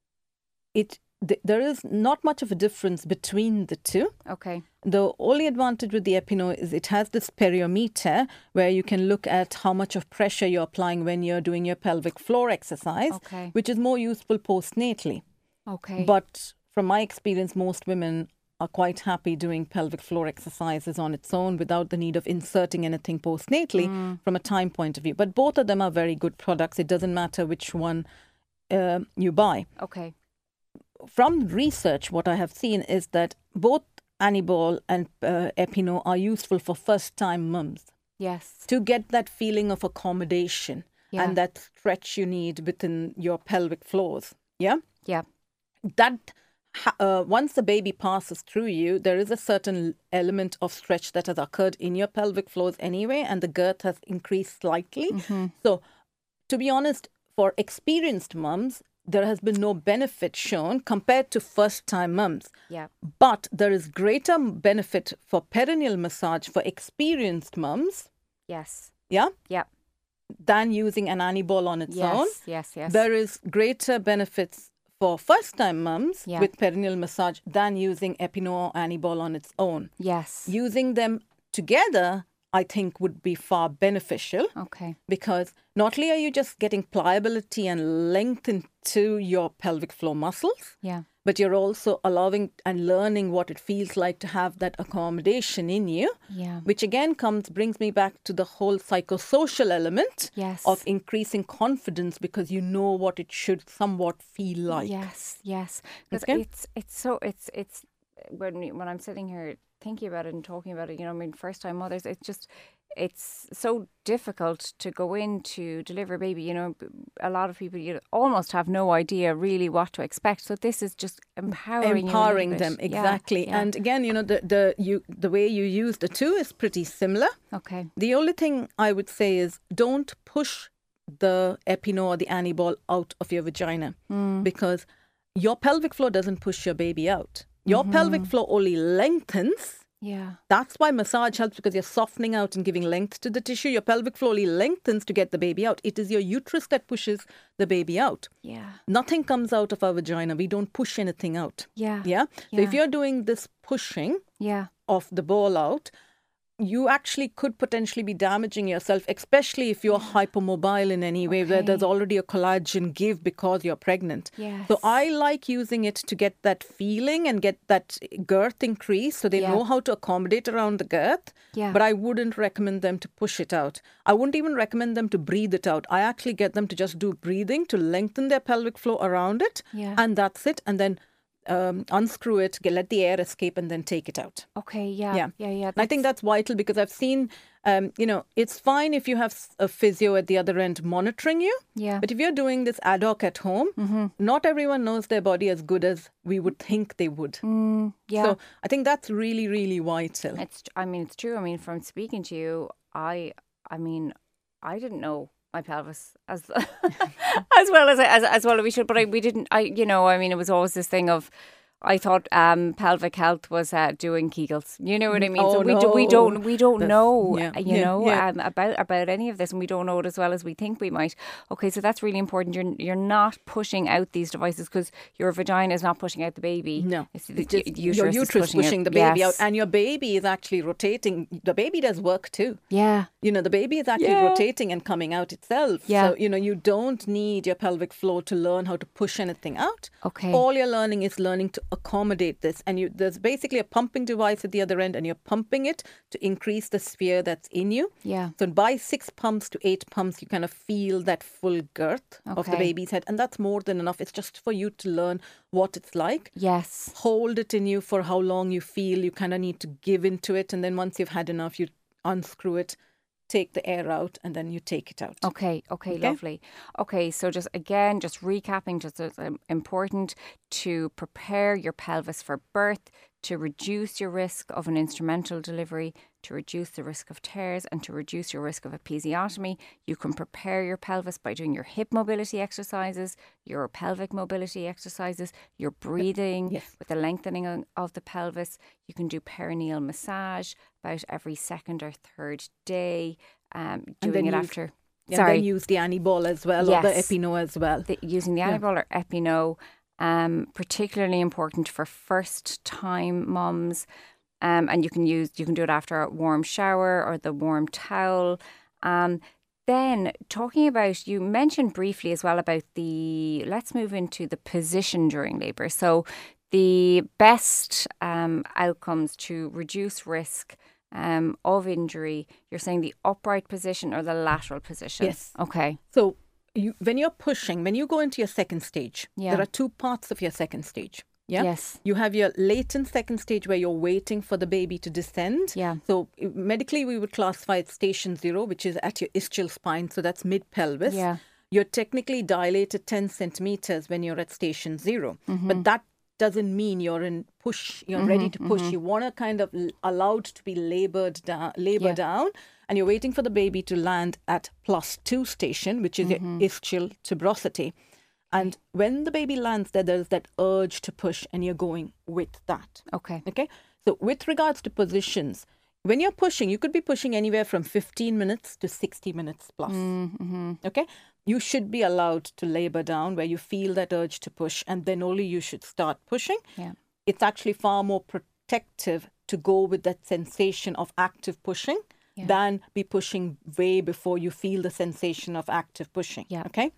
it th- there is not much of a difference between the two. Okay. The only advantage with the Epino is it has this periometer where you can look at how much of pressure you're applying when you're doing your pelvic floor exercise, Okay. which is more useful postnatally. Okay. But from my experience, most women are quite happy doing pelvic floor exercises on its own without the need of inserting anything postnatally from a time point of view. But both of them are very good products. It doesn't matter which one uh, you buy. Okay. From research, what I have seen is that both Anibol and uh, Epino are useful for first-time mums Yes. to get that feeling of accommodation Yeah. and that stretch you need within your pelvic floors. Yeah? Yeah. That ha- uh, once the baby passes through you, there is a certain element of stretch that has occurred in your pelvic floors anyway, and the girth has increased slightly. Mm-hmm. So, to be honest, for experienced mums, there has been no benefit shown compared to first-time mums. Yeah. But there is greater benefit for perineal massage for experienced mums. Yes. Yeah. Yeah. Than using an Annie ball on its Yes. own. Yes. Yes. There is greater benefits for first-time mums Yeah. with perineal massage than using Epinol or Annie ball on its own. Yes. Using them together, I think, would be far beneficial. Okay. Because not only are you just getting pliability and length into your pelvic floor muscles, Yeah. but you're also allowing and learning what it feels like to have that accommodation in you, Yeah. which again comes brings me back to the whole psychosocial element Yes. of increasing confidence because you know what it should somewhat feel like. Yes. Yes. Because Okay. it's it's so it's it's when we- when I'm sitting here thinking about it and talking about it, you know, I mean, first time mothers, it's just it's so difficult to go in to deliver a baby. You know, a lot of people you almost have no idea really what to expect. So this is just empowering, Empowering you a little them, bit. Yeah, exactly. yeah. And again, you know, the the you the way you use the two is pretty similar. Okay. The only thing I would say is don't push the Epinol or the Annie ball out of your vagina Mm. because your pelvic floor doesn't push your baby out. Your Mm-hmm. pelvic floor only lengthens. Yeah. That's why massage helps because you're softening out and giving length to the tissue. Your pelvic floor only lengthens to get the baby out. It is your uterus that pushes the baby out. Yeah. Nothing comes out of our vagina. We don't push anything out. Yeah. Yeah? So if Yeah. you're doing this pushing Yeah. of the ball out, you actually could potentially be damaging yourself, especially if you're hypermobile in any way, where Okay. there's already a collagen give because you're pregnant. Yes. So I like using it to get that feeling and get that girth increase so they Yeah. know how to accommodate around the girth. Yeah. But I wouldn't recommend them to push it out. I wouldn't even recommend them to breathe it out. I actually get them to just do breathing to lengthen their pelvic floor around it. Yeah. And that's it. And then um, unscrew it, get, let the air escape, and then take it out. Okay. Yeah. Yeah. Yeah. Yeah. And I think that's vital because I've seen, um, you know, it's fine if you have s- a physio at the other end monitoring you. Yeah. But if you're doing this ad hoc at home, Mm-hmm. not everyone knows their body as good as we would think they would. Mm, yeah. So I think that's really, really vital. It's. I mean, it's true. I mean, from speaking to you, I. I mean, I didn't know my pelvis as as well as as as well as we should. But I, we didn't. I. You know. I mean, it was always this thing of. I thought um, pelvic health was uh, doing Kegels. You know what I mean? Oh, so we do, we no. don't we don't That's- know, yeah, uh, you yeah, know, yeah. Um, about about any of this, and we don't know it as well as we think we might. Okay, so that's really important. You're you're not pushing out these devices because your vagina is not pushing out the baby. No, it's the it's just u- your is uterus pushing, pushing, it. the baby Yes. out, and your baby is actually rotating. The baby does work too. Yeah, You know, the baby is actually Yeah. rotating and coming out itself. Yeah. So, you know, you don't need your pelvic floor to learn how to push anything out. Okay. All you're learning is learning to accommodate this. And you there's basically a pumping device at the other end, and you're pumping it to increase the sphere that's in you. yeah, So by six pumps to eight pumps, you kind of feel that full girth of the Okay. baby's head. And that's more than enough. It's just for you to learn what it's like. yes, Hold it in you for how long you feel. You kind of need to give into it. And then once you've had enough, you unscrew it, take the air out, and then you take it out. Okay, okay, Okay. lovely. Okay, so just again, just recapping, just it's um, important to prepare your pelvis for birth, to reduce your risk of an instrumental delivery, to reduce the risk of tears, and to reduce your risk of episiotomy. You can prepare your pelvis by doing your hip mobility exercises, your pelvic mobility exercises, your breathing Yes. with the lengthening of- of the pelvis. You can do perineal massage about every second or third day, um, And doing then it use- after. And Sorry, then use the Annie ball as well, or the Yes. Epinol as well. the, using the Yeah. Anabol or Epinol, um, particularly important for first-time mums. Um, and you can use you can do it after a warm shower or the warm towel. Um, then talking about, you mentioned briefly as well about the, let's move into the position during labour. So the best um, outcomes to reduce risk um, of injury, you're saying the upright position or the lateral position? Yes. Okay. So you, when you're pushing, when you go into your second stage, Yeah. there are two parts of your second stage. Yeah. Yes. You have your latent second stage where you're waiting for the baby to descend. Yeah. So uh, medically, we would classify it station zero, which is at your ischial spine. So that's mid pelvis. Yeah. You're technically dilated ten centimeters when you're at station zero. Mm-hmm. But that doesn't mean you're in push, you're mm-hmm, ready to push. Mm-hmm. You want to kind of allowed to be labored down, labor yeah. down, and you're waiting for the baby to land at plus two station, which is mm-hmm. your ischial tuberosity. And when the baby lands there, there's that urge to push, and you're going with that. Okay. Okay. So with regards to positions, when you're pushing, you could be pushing anywhere from fifteen minutes to sixty minutes plus. Mm-hmm. Okay. You should be allowed to labor down where you feel that urge to push, and then only you should start pushing. Yeah. It's actually far more protective to go with that sensation of active pushing yeah. than be pushing way before you feel the sensation of active pushing. Yeah. Okay.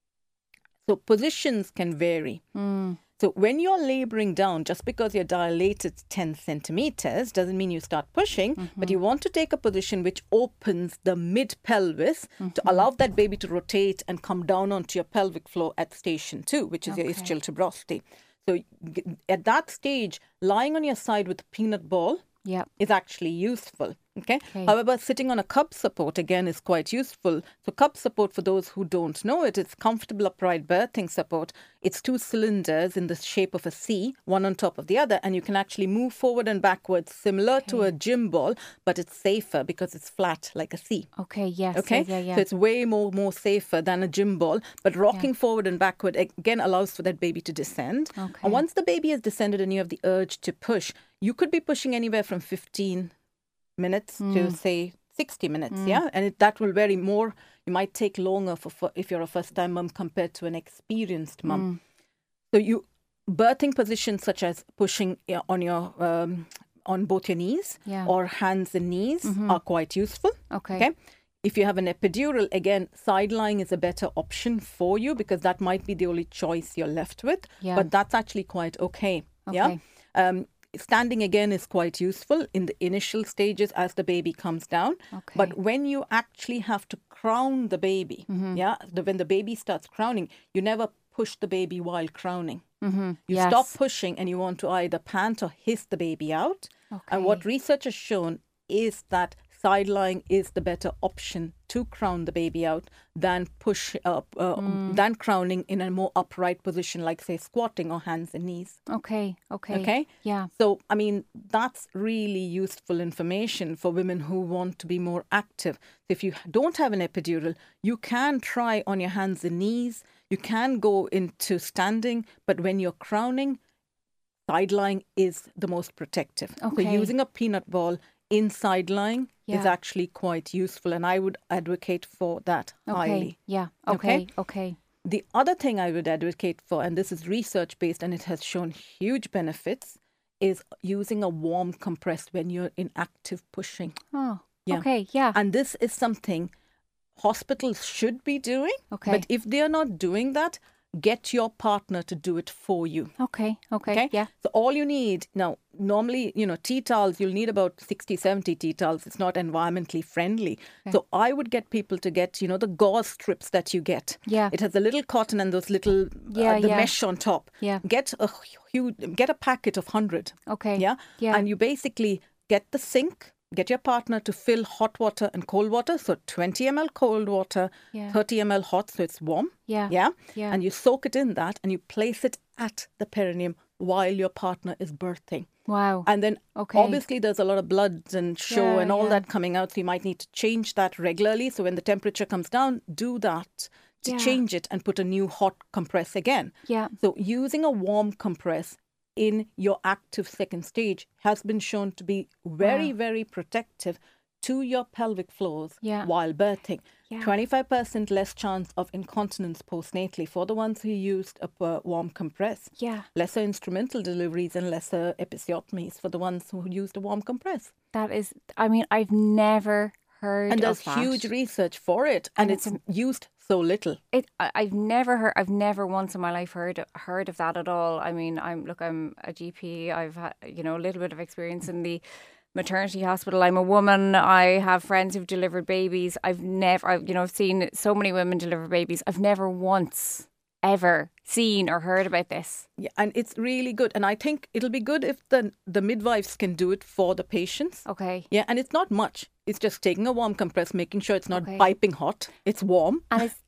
So positions can vary. Mm. So when you're laboring down, just because you're dilated ten centimeters doesn't mean you start pushing, mm-hmm. but you want to take a position which opens the mid-pelvis mm-hmm. to allow that baby to rotate and come down onto your pelvic floor at station two, which is okay. your ischial tuberosity. So at that stage, lying on your side with a peanut ball yep. is actually useful. Okay? okay. However, sitting on a cup support, again, is quite useful. So cup support, for those who don't know it, it's comfortable upright birthing support. It's two cylinders in the shape of a C, one on top of the other, and you can actually move forward and backwards, similar okay. to a gym ball, but it's safer because it's flat like a C. Okay, yes. Okay? Yeah, yeah, yeah. So it's way more, more safer than a gym ball, but rocking yeah. forward and backward, again, allows for that baby to descend. Okay. And once the baby has descended and you have the urge to push, you could be pushing anywhere from fifteen minutes mm. to say sixty minutes, mm. yeah, and it, that will vary more. You might take longer for, for if you're a first-time mum compared to an experienced mum. Mm. So you birthing positions such as pushing on your um, on both your knees yeah. or hands and knees mm-hmm. are quite useful. Okay. Okay. If you have an epidural, again, side lying is a better option for you because that might be the only choice you're left with. Yeah. But that's actually quite okay. Okay. Yeah. Um, Standing again is quite useful in the initial stages as the baby comes down. Okay. But when you actually have to crown the baby, mm-hmm. yeah, the, when the baby starts crowning, you never push the baby while crowning. Mm-hmm. You yes. stop pushing and you want to either pant or hiss the baby out. Okay. And what research has shown is that side lying is the better option to crown the baby out than push up, uh, mm. than crowning in a more upright position, like say squatting or hands and knees. Okay, okay. Okay? Yeah. So, I mean, that's really useful information for women who want to be more active. If you don't have an epidural, you can try on your hands and knees. You can go into standing, but when you're crowning, side lying is the most protective. Okay. So using a peanut ball inside lying yeah. is actually quite useful, and I would advocate for that okay. highly. Yeah. Okay. Okay. okay. The other thing I would advocate for, and this is research based and it has shown huge benefits, is using a warm compress when you're in active pushing. Oh. Yeah. Okay. Yeah. And this is something hospitals should be doing. Okay. But if they are not doing that, get your partner to do it for you. Okay, okay, okay? Yeah. So all you need, now, normally, you know, tea towels, you'll need about sixty, seventy tea towels. It's not environmentally friendly. Okay. So I would get people to get, you know, the gauze strips that you get. Yeah. It has a little cotton and those little, yeah, uh, the yeah. mesh on top. Yeah. Get a huge, get a packet of one hundred. Okay. Yeah. Yeah. And you basically get the sink, get your partner to fill hot water and cold water. So twenty milliliters cold water, yeah. thirty milliliters hot, so it's warm. Yeah. Yeah. Yeah. And you soak it in that and you place it at the perineum while your partner is birthing. Wow. And then okay. obviously there's a lot of blood and show yeah, and all yeah. that coming out. So you might need to change that regularly. So when the temperature comes down, do that to yeah. change it and put a new hot compress again. Yeah. So using a warm compress in your active second stage has been shown to be very, wow. very protective to your pelvic floors yeah. while birthing. Yeah. twenty-five percent less chance of incontinence postnatally for the ones who used a uh, warm compress. Yeah. Lesser instrumental deliveries and lesser episiotomies for the ones who used a warm compress. That is, I mean, I've never heard and there's of that. huge research for it, and, and it's, it's used so little. It, I, I've never heard. I've never once in my life heard heard of that at all. I mean, I'm look, I'm a G P. I've had, you know, a little bit of experience in the maternity hospital. I'm a woman. I have friends who've delivered babies. I've never, I've, you know, I've seen so many women deliver babies. I've never once ever seen or heard about this. Yeah, and it's really good. And I think it'll be good if the the midwives can do it for the patients. Okay. Yeah, and it's not much. It's just taking a warm compress, making sure it's not okay. piping hot. It's warm. And it's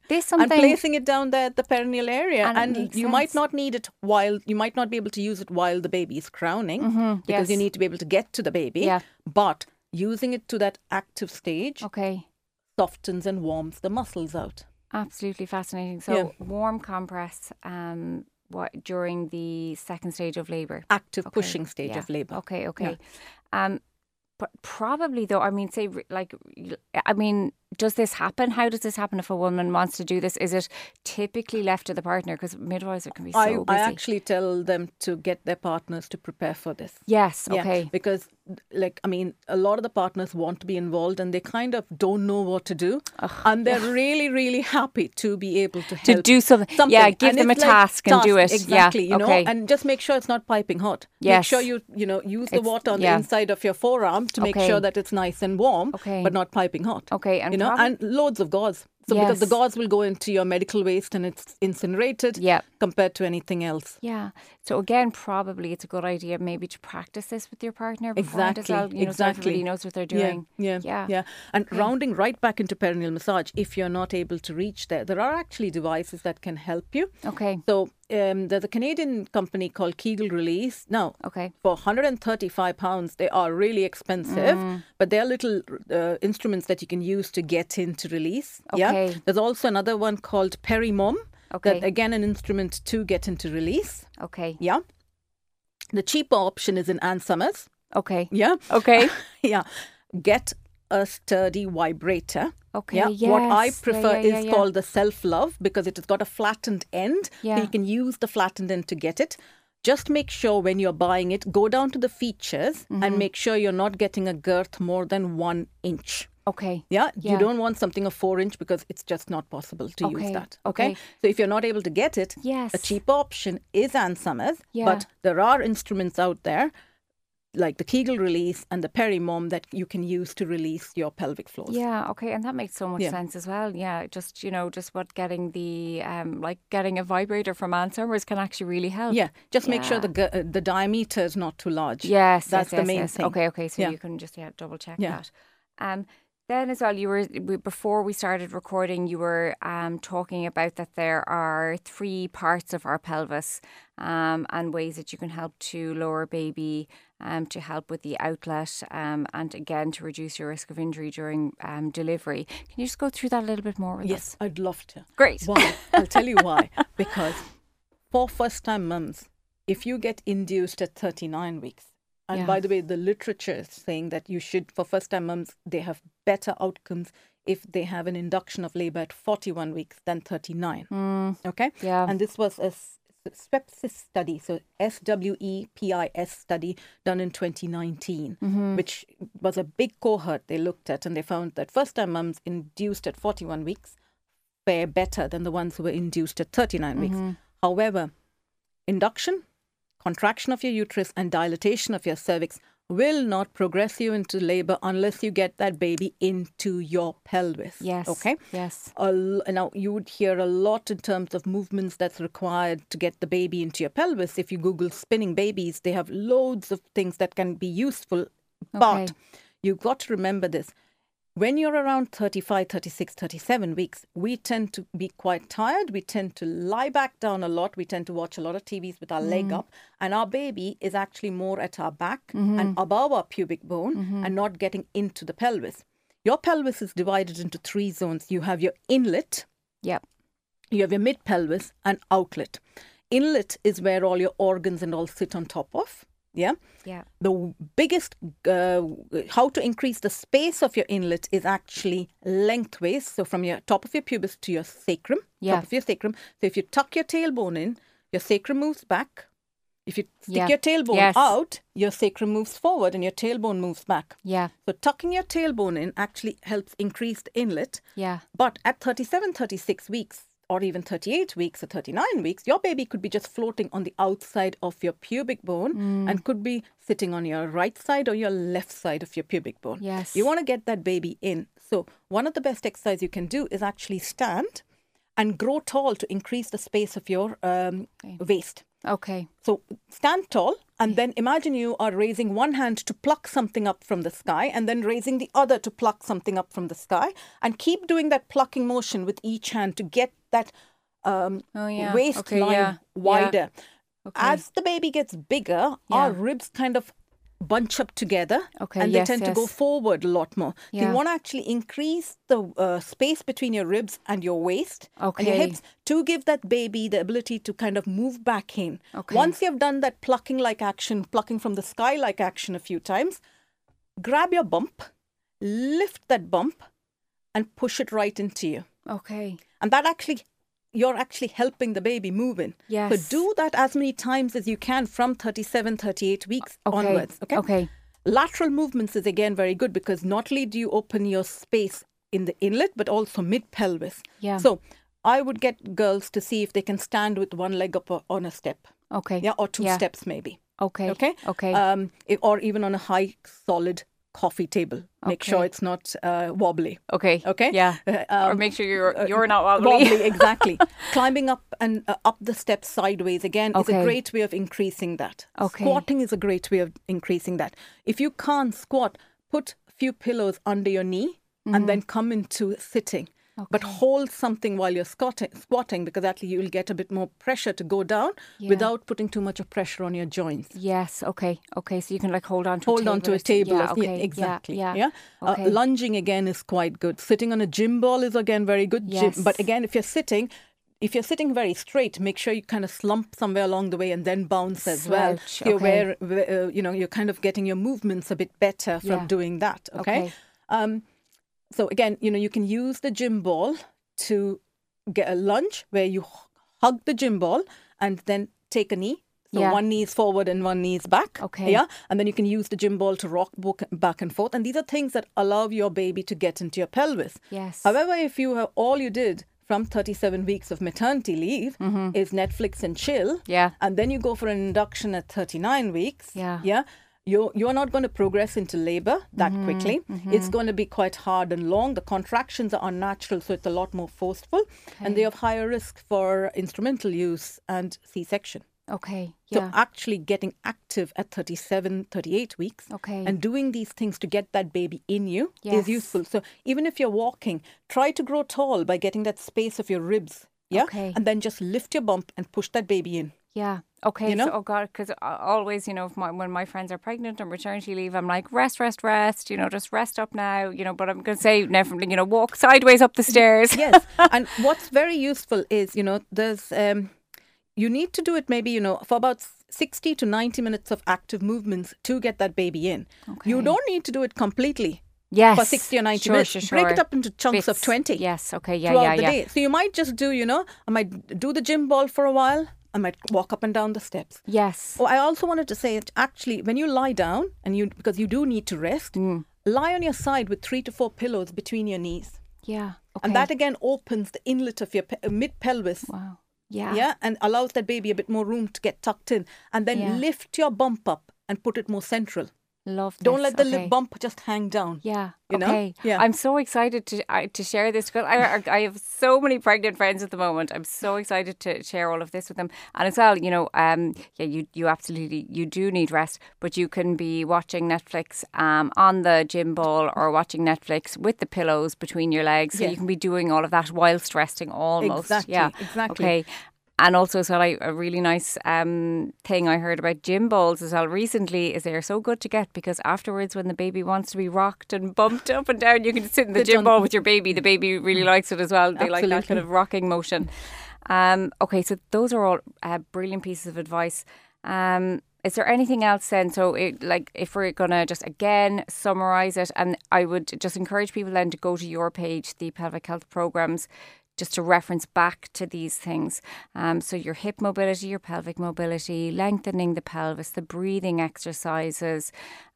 This something and placing it down there at the perineal area. And it And, makes you sense. might not need it while, you might not be able to use it while the baby is crowning because yes. you need to be able to get to the baby. Yeah. But using it to that active stage Okay. softens and warms the muscles out. Absolutely fascinating. So Yeah. warm compress um, what during the second stage of labour. Active Okay, pushing stage yeah. of labour. Okay, okay. Um, but probably though, I mean, say like, I mean, does this happen? How does this happen if a woman wants to do this? Is it typically left to the partner? Because midwives can be so I, busy. I actually tell them to get their partners to prepare for this. Yes. Yeah, Okay. because, like, I mean, a lot of the partners want to be involved and they kind of don't know what to do. And they're really, really happy to be able to help. To do something. Yeah, give And them a it's like task and do it. Exactly, Yeah, you know, okay. and just make sure it's not piping hot. Make Yes. sure you, you know, use the It's- water on yeah. the inside of your forearm to make Okay. sure that it's nice and warm, Okay. but not piping hot. Okay, and you know, prob- and loads of gauze. So because the Yes. gauze will go into your medical waste and it's incinerated Yeah. compared to anything else. Yeah. So again, probably it's a good idea maybe to practice this with your partner beforehand Exactly, as well. You know, so exactly. everybody knows what they're doing. Yeah, Yeah. yeah, yeah. And rounding right back into perineal massage, if you're not able to reach there, there are actually devices that can help you. Okay. So um, there's a Canadian company called Kegel Release. Now, Okay. for one hundred thirty-five pounds, they are really expensive, Mm. but they're little uh, instruments that you can use to get into release. Yeah. Okay. There's also another one called Perimom. Okay. That, again, an instrument to get into release. Okay. Yeah. The cheaper option is in Ann Summers. Okay. Yeah. Okay. Yeah. Get a sturdy vibrator. Okay, Yeah. What I yes. Yeah, prefer yeah, yeah, is yeah. called the Self Love because it has got a flattened end. Yeah. So you can use the flattened end to get it. Just make sure when you're buying it, go down to the features Mm-hmm. and make sure you're not getting a girth more than one inch. Okay. Yeah? Yeah. You don't want something of four inch because it's just not possible to Okay, use that. okay. Okay. So if you're not able to get it, Yes. a cheaper option is Ann Summers. Yeah. But there are instruments out there like the Kegel Release and the Perimom that you can use to release your pelvic floors. Yeah, okay, and that makes so much Yeah. sense as well. Yeah, just you know, just what getting the um, like getting a vibrator from Ann Summers can actually really help. Yeah, just make sure Yeah. the gu- uh, the diameter is not too large. Yes, That's yes, the yes, main yes. thing. Okay, okay, so Yeah. you can just yeah double check Yeah. that. Um, then as well, you were we, before we started recording, you were um talking about that there are three parts of our pelvis, um, and ways that you can help to lower baby, um, to help with the outlet, um, and again to reduce your risk of injury during um delivery. Can you just go through that a little bit more with Yes, us? I'd love to. Great. Why? I'll tell you why. Because for first-time mums, if you get induced at thirty-nine weeks, and Yeah. by the way, the literature is saying that you should, for first-time mums, they have better outcomes if they have an induction of labour at forty-one weeks than thirty-nine. Okay? Yeah. And this was a s- SWEPSIS study, so S W E P I S study done in twenty nineteen, which was a big cohort they looked at, and they found that first-time mums induced at forty-one weeks fare better than the ones who were induced at thirty-nine weeks. However, induction, contraction of your uterus, and dilatation of your cervix will not progress you into labor unless you get that baby into your pelvis. Yes. Okay? Yes. A l- now, you would hear a lot in terms of movements that's required to get the baby into your pelvis. If you Google spinning babies, they have loads of things that can be useful. But Okay. you've got to remember this. When you're around thirty-five, thirty-six, thirty-seven weeks, we tend to be quite tired. We tend to lie back down a lot. We tend to watch a lot of T Vs with our leg up. And our baby is actually more at our back and above our pubic bone and not getting into the pelvis. Your pelvis is divided into three zones. You have your inlet, Yep. you have your mid pelvis, and outlet. Inlet is where all your organs and all sit on top of. Yeah. Yeah. The biggest, uh, how to increase the space of your inlet is actually lengthways. So from your top of your pubis to your sacrum, Yeah. top of your sacrum. So if you tuck your tailbone in, your sacrum moves back. If you stick Yeah. your tailbone Yes. out, your sacrum moves forward and your tailbone moves back. Yeah. So tucking your tailbone in actually helps increase the inlet. Yeah. But at thirty-seven, thirty-six weeks, or even thirty-eight weeks or thirty-nine weeks, your baby could be just floating on the outside of your pubic bone Mm. and could be sitting on your right side or your left side of your pubic bone. Yes. You want to get that baby in. So one of the best exercises you can do is actually stand and grow tall to increase the space of your um, Okay. waist. Okay. So stand tall And then imagine you are raising one hand to pluck something up from the sky and then raising the other to pluck something up from the sky. And keep doing that plucking motion with each hand to get that um, oh, yeah. waistline okay, yeah. wider. Yeah. Okay. As the baby gets bigger, yeah. our ribs kind of bunch up together okay, and they yes, tend yes. to go forward a lot more. Yeah. So you want to actually increase the uh, space between your ribs and your waist okay. and your hips to give that baby the ability to kind of move back in. Okay. Once you've done that plucking like action, plucking from the sky like action a few times, grab your bump, lift that bump and push it right into you. Okay. And that actually... you're actually helping the baby move in. Yes. So do that as many times as you can from thirty-seven, thirty-eight weeks okay. onwards. Okay. Okay. Lateral movements is again very good because not only do you open your space in the inlet, but also mid-pelvis. Yeah. So I would get girls to see if they can stand with one leg up on a step. Okay. Yeah, or two yeah. steps maybe. Okay. Okay. Okay. Um, if, or even on a high, solid coffee table. Make okay. sure it's not uh, wobbly. Okay. Okay. Yeah. Um, or make sure you're you're not wobbly. Wobbly, exactly. Climbing up and uh, up the steps sideways again okay. is a great way of increasing that. Okay. Squatting is a great way of increasing that. If you can't squat, put a few pillows under your knee mm-hmm. and then come into sitting. Okay. But hold something while you're squatting, squatting because that you will get a bit more pressure to go down yeah. without putting too much of pressure on your joints. Yes, okay, okay. So you can like hold on to hold a table. on to a table. Yeah, okay. yeah, exactly. Yeah, yeah. yeah. Okay. Uh, lunging again is quite good. Sitting on a gym ball is again very good. Yes. Gym, but again, if you're sitting, if you're sitting very straight, make sure you kind of slump somewhere along the way and then bounce as Slouch, well. So you're okay. where, uh, you know, you're kind of getting your movements a bit better from yeah. doing that. Okay. okay. Um, so again, you know, you can use the gym ball to get a lunge where you hug the gym ball and then take a knee. So yeah. one knee is forward and one knee is back. Okay. Yeah. And then you can use the gym ball to rock back and forth. And these are things that allow your baby to get into your pelvis. Yes. However, if you have all you did from thirty-seven weeks of maternity leave mm-hmm. is Netflix and chill. Yeah. And then you go for an induction at thirty-nine weeks. Yeah. Yeah. You're, you're not going to progress into labor that mm-hmm, quickly. Mm-hmm. It's going to be quite hard and long. The contractions are unnatural, so it's a lot more forceful. Okay. And they have higher risk for instrumental use and C-section. Okay, yeah. So actually getting active at thirty-seven, thirty-eight weeks okay. and doing these things to get that baby in you yes. is useful. So even if you're walking, try to grow tall by getting that space of your ribs. Yeah. Okay. And then just lift your bump and push that baby in. Yeah. Okay. You know? So, oh God, because always, you know, if my, when my friends are pregnant on maternity leave, I'm like, rest, rest, rest. You know, just rest up now. You know, but I'm going to say, never, you know, walk sideways up the stairs. Yes. And what's very useful is, you know, there's, um, you need to do it maybe, you know, for about sixty to ninety minutes of active movements to get that baby in. Okay. You don't need to do it completely. Yes. For sixty or ninety sure, minutes. Sure, sure. Break it up into chunks Bits. of twenty. Yes. Okay. Yeah. Throughout Yeah. the Yeah. day. So you might just do, you know, I might do the gym ball for a while. I might walk up and down the steps. Yes. Oh, I also wanted to say that actually when you lie down and you, because you do need to rest, mm. lie on your side with three to four pillows between your knees. Yeah. Okay. And that again opens the inlet of your pe- mid pelvis. Wow. Yeah. Yeah. And allows that baby a bit more room to get tucked in. And then yeah. lift your bump up and put it more central. Love this. Don't let the okay. lip bump just hang down. Yeah. You okay. know? Yeah. I'm so excited to uh, to share this because I I have so many pregnant friends at the moment. I'm so excited to share all of this with them. And as well, you know, um, yeah, you you absolutely you do need rest, but you can be watching Netflix um on the gym ball or watching Netflix with the pillows between your legs, so yeah. you can be doing all of that whilst resting almost. Exactly. Yeah. Exactly. Okay. And also, so like a really nice um, thing I heard about gym balls as well recently is they're so good to get because afterwards, when the baby wants to be rocked and bumped up and down, you can sit in the gym ball with your baby. The baby really likes it as well. They Absolutely. like that kind of rocking motion. Um, okay, so those are all uh, brilliant pieces of advice. Um, is there anything else then? So, it, like, if we're going to just again summarise it, and I would just encourage people then to go to your page, the Pelvic Health Programmes, just to reference back to these things. Um, so your hip mobility, your pelvic mobility, lengthening the pelvis, the breathing exercises,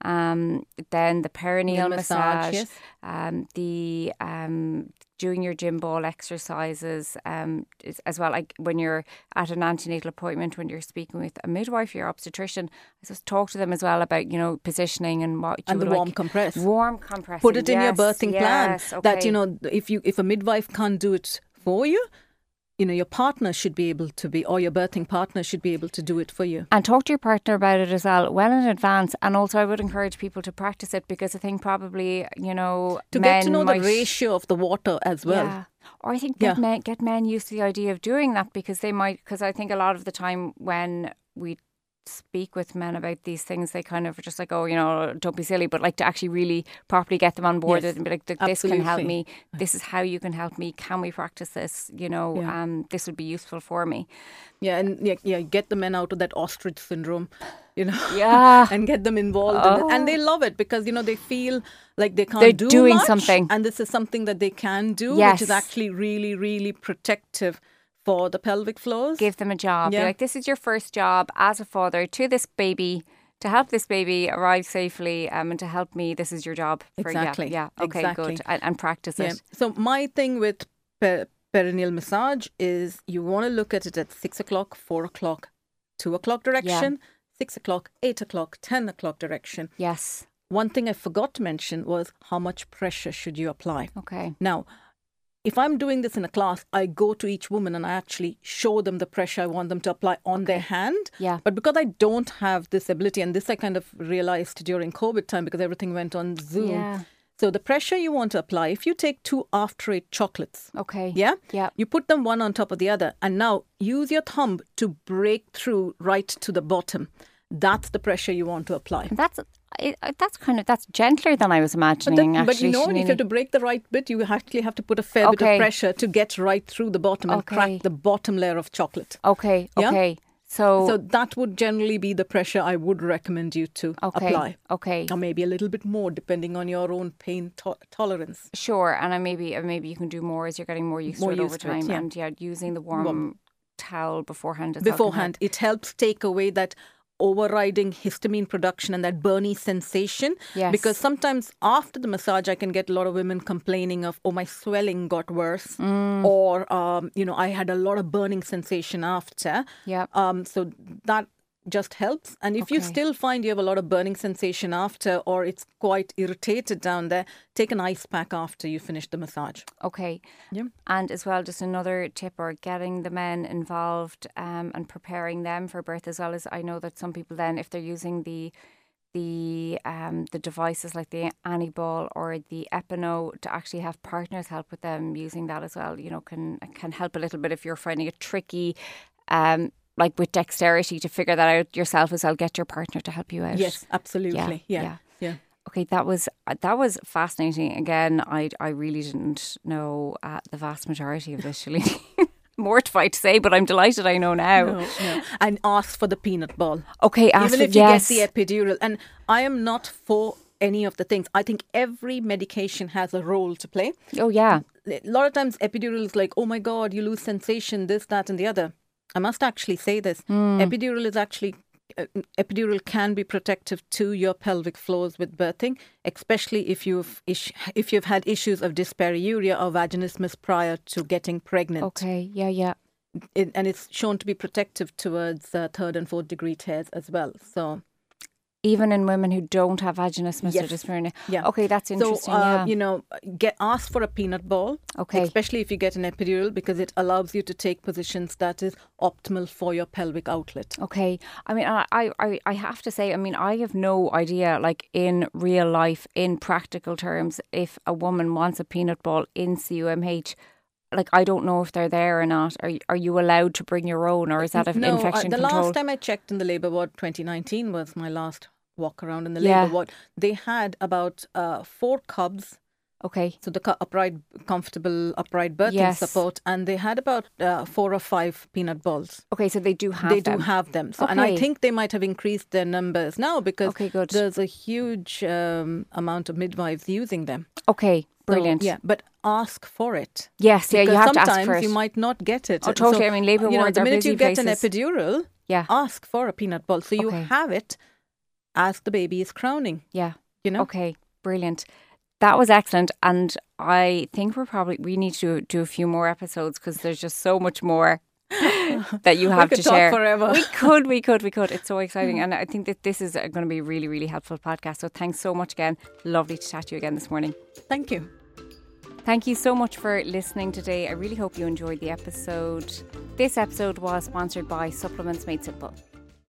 um, then the perineal the massage, massage, yes. um, the um, doing your gym ball exercises um, as well. Like when you're at an antenatal appointment, when you're speaking with a midwife, your obstetrician, I just talk to them as well about, you know, positioning and what you and would the like. warm compress. Warm compress. Put it in yes, your birthing yes, plan okay. that, you know, if you if a midwife can't do it for you, you know, your partner should be able to be, or your birthing partner should be able to do it for you. And talk to your partner about it as well, well in advance. And also I would encourage people to practice it, because I think probably, you know, To men get to know might, the ratio of the water as well. Yeah. Or I think get, Yeah. men, get men used to the idea of doing that, because they might, because I think a lot of the time when we speak with men about these things, they kind of are just like, oh, you know, don't be silly, but like to actually really properly get them on board Yes, and be like, this can help absolutely. me, this is how you can help me, can we practice this, you know, Yeah. um, this would be useful for me. Yeah, and yeah, yeah, get the men out of that ostrich syndrome, you know, Yeah. and get them involved in it. And they love it because, you know, they feel like they can't They're do doing much, something. and this is something that they can do, Yes. which is actually really, really protective for the pelvic floors. Give them a job. Yeah. Be like, this is your first job as a father to this baby, to help this baby arrive safely, um, and to help me. This is your job. For, Exactly. Yeah. yeah. Okay, Exactly. good. And, and practice Yeah. it. So my thing with per- perineal massage is you want to look at it at six o'clock, four o'clock, two o'clock direction, six o'clock, eight o'clock, ten o'clock direction. Yes. One thing I forgot to mention was how much pressure should you apply. Okay. Now, if I'm doing this in a class, I go to each woman and I actually show them the pressure I want them to apply on their hand. Yeah. But because I don't have this ability, and this I kind of realized during COVID time because everything went on Zoom. Yeah. So the pressure you want to apply, if you take two after eight chocolates, Okay. yeah? Yeah. You put them one on top of the other, and now use your thumb to break through right to the bottom. That's the pressure you want to apply. And that's it, that's kind of that's gentler than I was But, imagining. that, but actually, you know, if you Shanini. have to break the right bit, you actually have to put a fair bit Okay. of pressure to get right through the bottom and Okay. crack the bottom layer of chocolate. Okay. Yeah? Okay. So. So that would generally be the pressure I would recommend you to okay. apply. Okay. Or maybe a little bit more depending on your own pain to- tolerance. Sure, and I maybe uh, maybe you can do more as you're getting more used More to it over used to it, time, yeah. and yeah, using the warm, Warm. towel beforehand. As well can Beforehand, help. it helps take away that overriding histamine production and that burny sensation. Yes. Because sometimes after the massage, I can get a lot of women complaining of, oh, my swelling got worse. Mm. Or, um, you know, I had a lot of burning sensation after. Yeah. Um, so that just helps. And if you Okay. still find you have a lot of burning sensation after, or it's quite irritated down there, take an ice pack after you finish the massage. Okay. Yeah. And as well, just another tip, or getting the men involved um, and preparing them for birth as well. As I know that some people then, if they're using the the um the devices like the Annie Ball or the Epino, to actually have partners help with them using that as well, you know, can can help a little bit if you're finding it tricky. Um. Like with dexterity to figure that out yourself as well. Get your partner to help you out. Yes, absolutely. Yeah, Yeah. yeah. Yeah. Okay, that was that was fascinating. Again, I I really didn't know uh, the vast majority of this, Shalini. Mortified to say, but I'm delighted I know now. No, no. And ask for the peanut ball. Okay, ask Even for, if you yes. get the epidural. And I am not for any of the things. I think every medication has a role to play. Oh yeah, A lot of times epidural is like, oh my God, you lose sensation, this, that, and the other. I must actually say this. Hmm. Epidural is actually, uh, epidural can be protective to your pelvic floors with birthing, especially if you've ish- if you've had issues of dyspareuria or vaginismus prior to getting pregnant. okay, yeah, yeah. It, and it's shown to be protective towards uh, third and fourth degree tears as well. So, Even in women who don't have vaginismus or Yes. dyspareunia. yeah. Okay, that's interesting. So, uh, yeah. you know, get ask for a peanut ball. Okay. Especially if you get an epidural, because it allows you to take positions that is optimal for your pelvic outlet. Okay. I mean, I, I, I- I have to say, I mean, I have no idea, like in real life, in practical terms, if a woman wants a peanut ball in C U M H, like, I don't know if they're there or not. Are, are you allowed to bring your own, or is that an No, uh, infection the control? last time I checked in the labour ward, twenty nineteen was my last walk around in the Yeah. labour ward. They had about uh, four cubs, Okay. so the cu- upright, comfortable upright birthing Yes. support, and they had about uh, four or five peanut balls. Okay, so they do have they them. do have them. So, and I Okay. think they might have increased their numbers now because Okay, good. there's a huge um, amount of midwives using them. Okay, So, brilliant. yeah, but ask for it. Yes, yeah, you Because have to ask sometimes for it. you might not get it. Oh, totally. I mean, labour you know, wards the are minute busy you get places. an epidural, Yeah, ask for a peanut ball. So you Okay. have it as the baby is crowning, yeah. you know? Okay, brilliant. That was excellent, and I think we're probably we need to do a few more episodes because there's just so much more that you have we to could talk share. forever. We could, we could, we could. It's so exciting, and I think that this is going to be a really, really helpful podcast. So thanks so much again. Lovely to chat to you again this morning. Thank you. Thank you so much for listening today. I really hope you enjoyed the episode. This episode was sponsored by Supplements Made Simple.